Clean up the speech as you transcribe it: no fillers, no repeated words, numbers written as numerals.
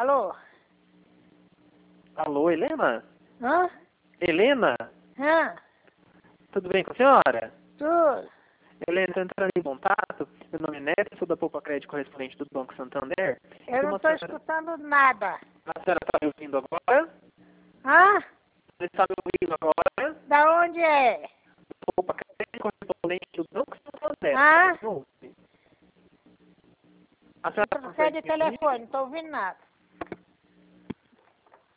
Alô? Alô, Helena? Hã? Helena? Hã? Tudo bem com a senhora? Tudo? Helena, estou entrando em contato. Meu nome é Neto, sou da Poupa Crédito, correspondente do Banco Santander. Eu não estou escutando nada. A senhora está me ouvindo agora? Hã? Você está me ouvindo agora? Da onde é? Poupa Crédito, correspondente do Banco Santander. Hã? Não ouve. A senhora Troquei de consegue me ouvir? telefone, não estou ouvindo nada.